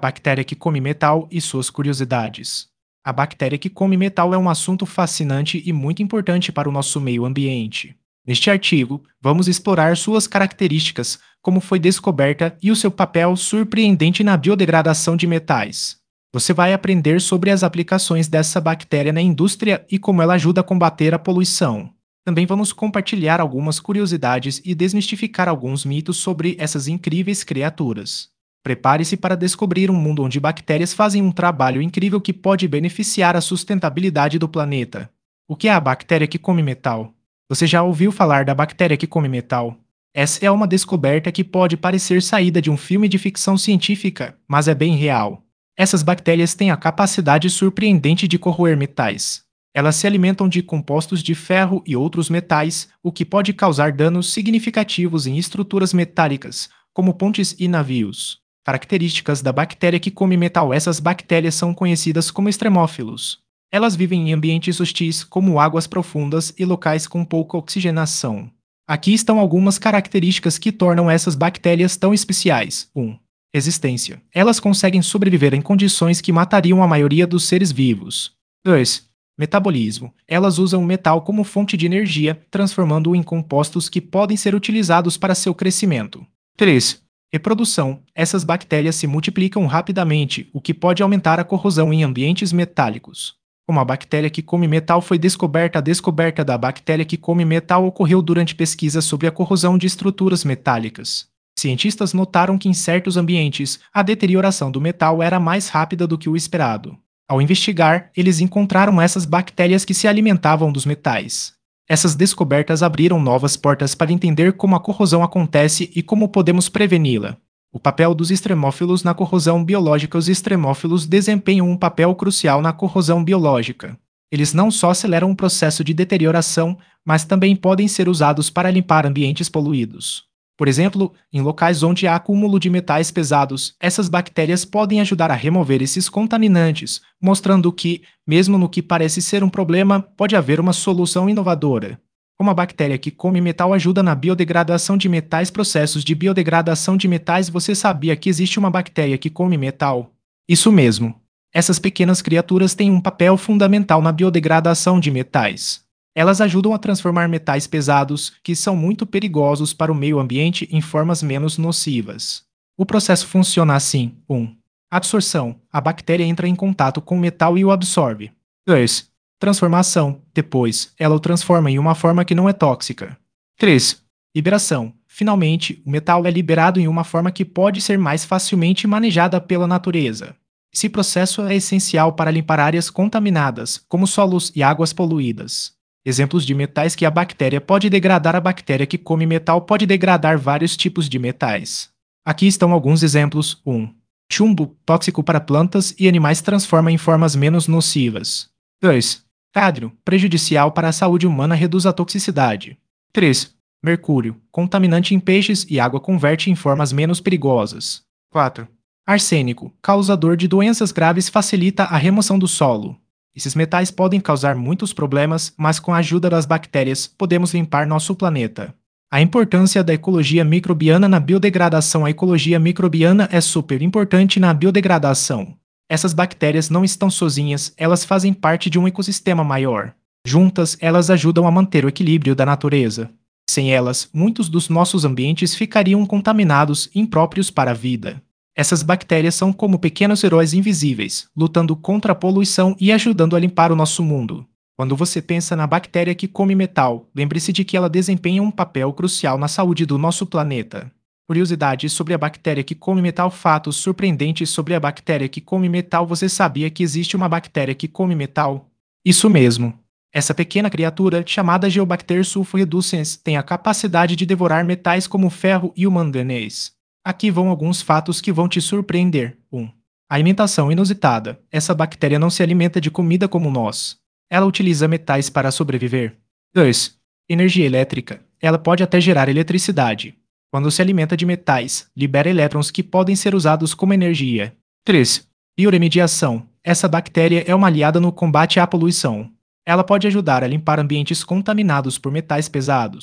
bactéria que come metal e suas curiosidades. A bactéria que come metal é um assunto fascinante e muito importante para o nosso meio ambiente. Neste artigo, vamos explorar suas características, como foi descoberta e o seu papel surpreendente na biodegradação de metais. Você vai aprender sobre as aplicações dessa bactéria na indústria e como ela ajuda a combater a poluição. Também vamos compartilhar algumas curiosidades e desmistificar alguns mitos sobre essas incríveis criaturas. Prepare-se para descobrir um mundo onde bactérias fazem um trabalho incrível que pode beneficiar a sustentabilidade do planeta. O que é a bactéria que come metal? Você já ouviu falar da bactéria que come metal? Essa é uma descoberta que pode parecer saída de um filme de ficção científica, mas é bem real. Essas bactérias têm a capacidade surpreendente de corroer metais. Elas se alimentam de compostos de ferro e outros metais, o que pode causar danos significativos em estruturas metálicas, como pontes e navios. Características da bactéria que come metal. Essas bactérias são conhecidas como extremófilos. Elas vivem em ambientes hostis, como águas profundas e locais com pouca oxigenação. Aqui estão algumas características que tornam essas bactérias tão especiais. 1. Resistência. Elas conseguem sobreviver em condições que matariam a maioria dos seres vivos. 2. Metabolismo. Elas usam o metal como fonte de energia, transformando-o em compostos que podem ser utilizados para seu crescimento. 3. Reprodução. Essas bactérias se multiplicam rapidamente, o que pode aumentar a corrosão em ambientes metálicos. Como a bactéria que come metal foi descoberta, a descoberta da bactéria que come metal ocorreu durante pesquisas sobre a corrosão de estruturas metálicas. Cientistas notaram que em certos ambientes, a deterioração do metal era mais rápida do que o esperado. Ao investigar, eles encontraram essas bactérias que se alimentavam dos metais. Essas descobertas abriram novas portas para entender como a corrosão acontece e como podemos preveni-la. O papel dos extremófilos na corrosão biológica. Os extremófilos desempenham um papel crucial na corrosão biológica. Eles não só aceleram o processo de deterioração, mas também podem ser usados para limpar ambientes poluídos. Por exemplo, em locais onde há acúmulo de metais pesados, essas bactérias podem ajudar a remover esses contaminantes, mostrando que, mesmo no que parece ser um problema, pode haver uma solução inovadora. Como a bactéria que come metal ajuda na biodegradação de metais. Processos de biodegradação de metais. Você sabia que existe uma bactéria que come metal? Isso mesmo. Essas pequenas criaturas têm um papel fundamental na biodegradação de metais. Elas ajudam a transformar metais pesados, que são muito perigosos para o meio ambiente, em formas menos nocivas. O processo funciona assim: 1. Absorção. A bactéria entra em contato com o metal e o absorve. 2. Transformação. Depois, ela o transforma em uma forma que não é tóxica. 3. Liberação. Finalmente, o metal é liberado em uma forma que pode ser mais facilmente manejada pela natureza. Esse processo é essencial para limpar áreas contaminadas, como solos e águas poluídas. Exemplos de metais que a bactéria pode degradar. A bactéria que come metal pode degradar vários tipos de metais. Aqui estão alguns exemplos. 1. Chumbo, tóxico para plantas e animais, transforma em formas menos nocivas. 2. Cádmio, prejudicial para a saúde humana, reduz a toxicidade. 3. Mercúrio, contaminante em peixes e água, converte em formas menos perigosas. 4. Arsênico, causador de doenças graves, facilita a remoção do solo. Esses metais podem causar muitos problemas, mas com a ajuda das bactérias, podemos limpar nosso planeta. A importância da ecologia microbiana na biodegradação. A ecologia microbiana é super importante na biodegradação. Essas bactérias não estão sozinhas, elas fazem parte de um ecossistema maior. Juntas, elas ajudam a manter o equilíbrio da natureza. Sem elas, muitos dos nossos ambientes ficariam contaminados, impróprios para a vida. Essas bactérias são como pequenos heróis invisíveis, lutando contra a poluição e ajudando a limpar o nosso mundo. Quando você pensa na bactéria que come metal, lembre-se de que ela desempenha um papel crucial na saúde do nosso planeta. Curiosidades sobre a bactéria que come metal. Fatos surpreendentes sobre a bactéria que come metal. Você sabia que existe uma bactéria que come metal? Isso mesmo. Essa pequena criatura, chamada Geobacter sulforeducens, tem a capacidade de devorar metais como o ferro e o manganês. Aqui vão alguns fatos que vão te surpreender. 1. Alimentação inusitada. Essa bactéria não se alimenta de comida como nós. Ela utiliza metais para sobreviver. 2. Energia elétrica. Ela pode até gerar eletricidade. Quando se alimenta de metais, libera elétrons que podem ser usados como energia. 3. Bioremediação. Essa bactéria é uma aliada no combate à poluição. Ela pode ajudar a limpar ambientes contaminados por metais pesados.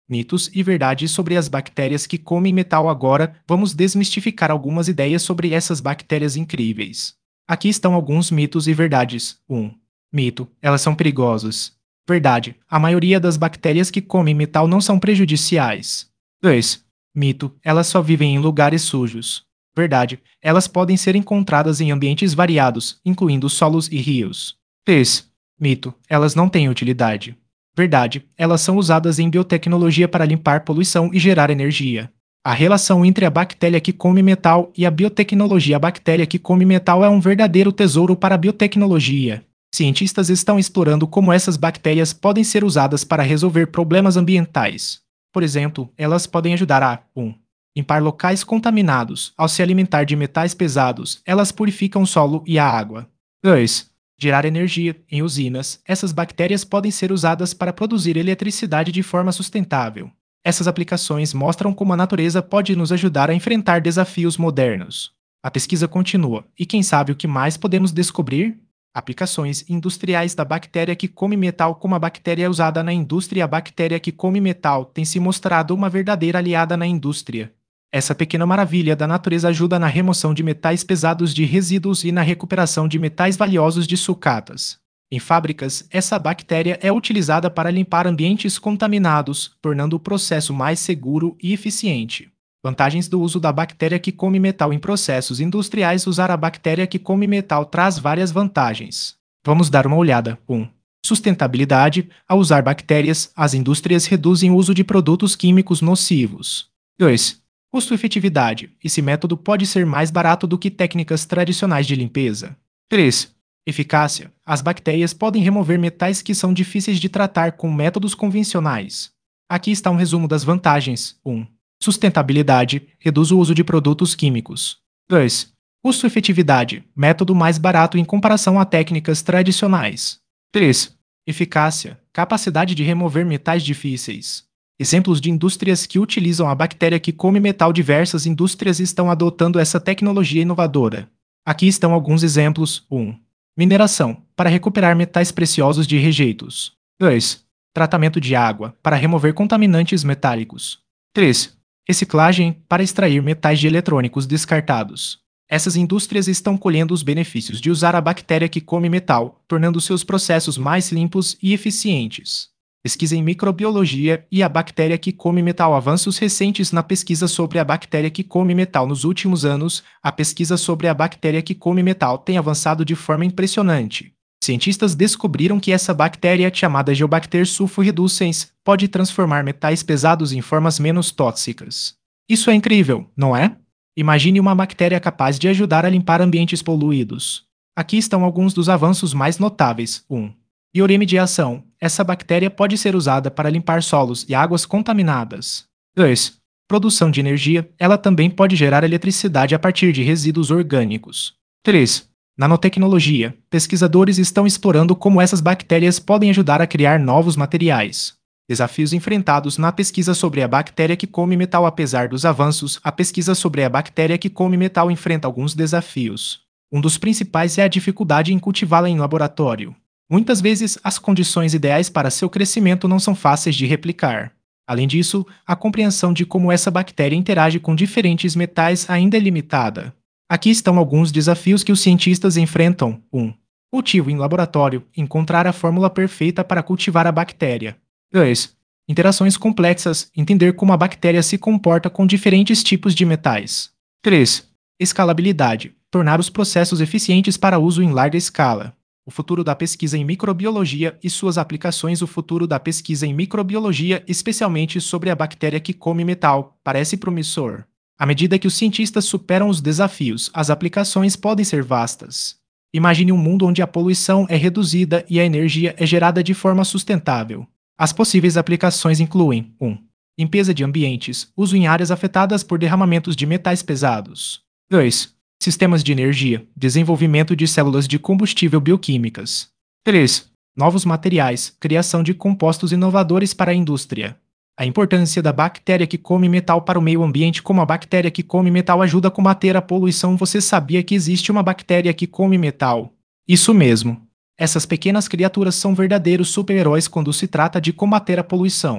Mitos e verdades sobre as bactérias que comem metal. Agora, vamos desmistificar algumas ideias sobre essas bactérias incríveis. Aqui estão alguns mitos e verdades. 1. Mito: elas são perigosas. Verdade: a maioria das bactérias que comem metal não são prejudiciais. 2. Mito: elas só vivem em lugares sujos. Verdade: elas podem ser encontradas em ambientes variados, incluindo solos e rios. 3. Mito: elas não têm utilidade. Verdade: elas são usadas em biotecnologia para limpar poluição e gerar energia. A relação entre a bactéria que come metal e a biotecnologia. A bactéria que come metal é um verdadeiro tesouro para a biotecnologia. Cientistas estão explorando como essas bactérias podem ser usadas para resolver problemas ambientais. Por exemplo, elas podem ajudar a 1. Limpar locais contaminados. Ao se alimentar de metais pesados, elas purificam o solo e a água. 2. Gerar energia. Em usinas, essas bactérias podem ser usadas para produzir eletricidade de forma sustentável. Essas aplicações mostram como a natureza pode nos ajudar a enfrentar desafios modernos. A pesquisa continua, e quem sabe o que mais podemos descobrir? Aplicações industriais da bactéria que come metal. Como a bactéria é usada na indústria. A bactéria que come metal tem se mostrado uma verdadeira aliada na indústria. Essa pequena maravilha da natureza ajuda na remoção de metais pesados de resíduos e na recuperação de metais valiosos de sucatas. Em fábricas, essa bactéria é utilizada para limpar ambientes contaminados, tornando o processo mais seguro e eficiente. Vantagens do uso da bactéria que come metal em processos industriais. Usar a bactéria que come metal traz várias vantagens. Vamos dar uma olhada. 1. Sustentabilidade. Ao usar bactérias, as indústrias reduzem o uso de produtos químicos nocivos. 2. Custo-efetividade. Esse método pode ser mais barato do que técnicas tradicionais de limpeza. 3. Eficácia. As bactérias podem remover metais que são difíceis de tratar com métodos convencionais. Aqui está um resumo das vantagens. 1. Sustentabilidade. Reduz o uso de produtos químicos. 2. Custo-efetividade. Método mais barato em comparação a técnicas tradicionais. 3. Eficácia. Capacidade de remover metais difíceis. Exemplos de indústrias que utilizam a bactéria que come metal. Diversas indústrias estão adotando essa tecnologia inovadora. Aqui estão alguns exemplos. 1. Mineração, para recuperar metais preciosos de rejeitos. 2. Tratamento de água, para remover contaminantes metálicos. 3. Reciclagem, para extrair metais de eletrônicos descartados. Essas indústrias estão colhendo os benefícios de usar a bactéria que come metal, tornando seus processos mais limpos e eficientes. Pesquisa em microbiologia e a bactéria que come metal. Avanços recentes na pesquisa sobre a bactéria que come metal. Nos últimos anos, a pesquisa sobre a bactéria que come metal tem avançado de forma impressionante. Cientistas descobriram que essa bactéria, chamada Geobacter sulfurreducens, pode transformar metais pesados em formas menos tóxicas. Isso é incrível, não é? Imagine uma bactéria capaz de ajudar a limpar ambientes poluídos. Aqui estão alguns dos avanços mais notáveis. 1. Bioremediação. Essa bactéria pode ser usada para limpar solos e águas contaminadas. 2. Produção de energia. Ela também pode gerar eletricidade a partir de resíduos orgânicos. 3. Nanotecnologia. Pesquisadores estão explorando como essas bactérias podem ajudar a criar novos materiais. Desafios enfrentados na pesquisa sobre a bactéria que come metal. Apesar dos avanços, a pesquisa sobre a bactéria que come metal enfrenta alguns desafios. Um dos principais é a dificuldade em cultivá-la em laboratório. Muitas vezes, as condições ideais para seu crescimento não são fáceis de replicar. Além disso, a compreensão de como essa bactéria interage com diferentes metais ainda é limitada. Aqui estão alguns desafios que os cientistas enfrentam. 1. Cultivo em laboratório. Encontrar a fórmula perfeita para cultivar a bactéria. 2. Interações complexas. Entender como a bactéria se comporta com diferentes tipos de metais. 3. Escalabilidade. Tornar os processos eficientes para uso em larga escala. O futuro da pesquisa em microbiologia e suas aplicações. O futuro da pesquisa em microbiologia, especialmente sobre a bactéria que come metal, parece promissor. À medida que os cientistas superam os desafios, as aplicações podem ser vastas. Imagine um mundo onde a poluição é reduzida e a energia é gerada de forma sustentável. As possíveis aplicações incluem 1. Limpeza de ambientes, uso em áreas afetadas por derramamentos de metais pesados. 2. Sistemas de energia, desenvolvimento de células de combustível bioquímicas. 3. Novos materiais, criação de compostos inovadores para a indústria. A importância da bactéria que come metal para o meio ambiente. Como a bactéria que come metal ajuda a combater a poluição. Você sabia que existe uma bactéria que come metal? Isso mesmo. Essas pequenas criaturas são verdadeiros super-heróis quando se trata de combater a poluição.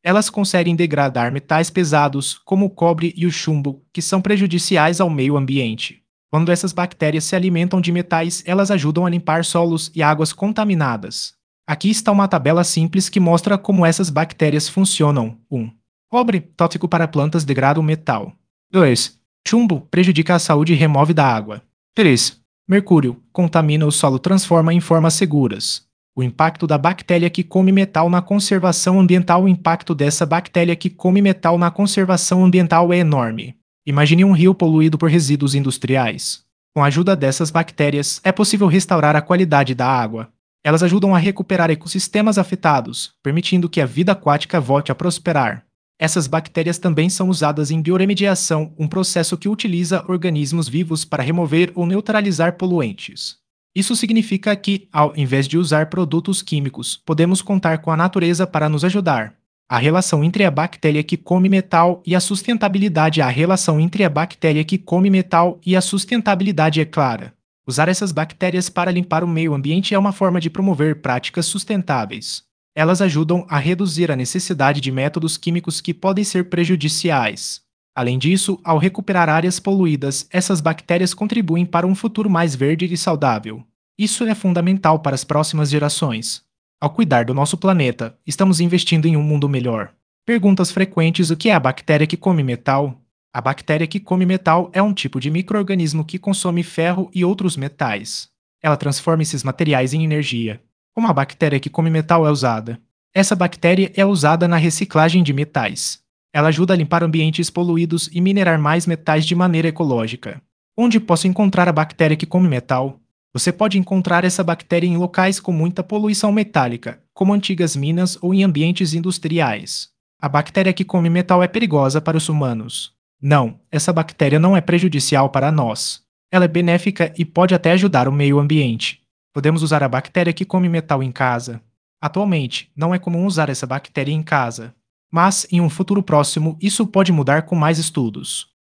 Elas conseguem degradar metais pesados, como o cobre e o chumbo, que são prejudiciais ao meio ambiente. Quando essas bactérias se alimentam de metais, elas ajudam a limpar solos e águas contaminadas. Aqui está uma tabela simples que mostra como essas bactérias funcionam. 1. Cobre, tóxico para plantas, degrada o metal. 2. Chumbo, prejudica a saúde e remove da água. 3. Mercúrio, contamina o solo, transforma em formas seguras. O impacto da bactéria que come metal na conservação ambiental. O impacto dessa bactéria que come metal na conservação ambiental é enorme. Imagine um rio poluído por resíduos industriais. Com a ajuda dessas bactérias, é possível restaurar a qualidade da água. Elas ajudam a recuperar ecossistemas afetados, permitindo que a vida aquática volte a prosperar. Essas bactérias também são usadas em bioremediação, um processo que utiliza organismos vivos para remover ou neutralizar poluentes. Isso significa que, ao invés de usar produtos químicos, podemos contar com a natureza para nos ajudar. A relação entre a bactéria que come metal e a sustentabilidade. A relação entre a bactéria que come metal e a sustentabilidade é clara. Usar essas bactérias para limpar o meio ambiente é uma forma de promover práticas sustentáveis. Elas ajudam a reduzir a necessidade de métodos químicos que podem ser prejudiciais. Além disso, ao recuperar áreas poluídas, essas bactérias contribuem para um futuro mais verde e saudável. Isso é fundamental para as próximas gerações. Ao cuidar do nosso planeta, estamos investindo em um mundo melhor. Perguntas frequentes: o que é a bactéria que come metal? A bactéria que come metal é um tipo de micro-organismo que consome ferro e outros metais. Ela transforma esses materiais em energia. Como a bactéria que come metal é usada? Essa bactéria é usada na reciclagem de metais. Ela ajuda a limpar ambientes poluídos e minerar mais metais de maneira ecológica. Onde posso encontrar a bactéria que come metal? Você pode encontrar essa bactéria em locais com muita poluição metálica, como antigas minas ou em ambientes industriais. A bactéria que come metal é perigosa para os humanos. Não, essa bactéria não é prejudicial para nós. Ela é benéfica e pode até ajudar o meio ambiente. Podemos usar a bactéria que come metal em casa. Atualmente, não é comum usar essa bactéria em casa. Mas, em um futuro próximo, isso pode mudar com mais estudos.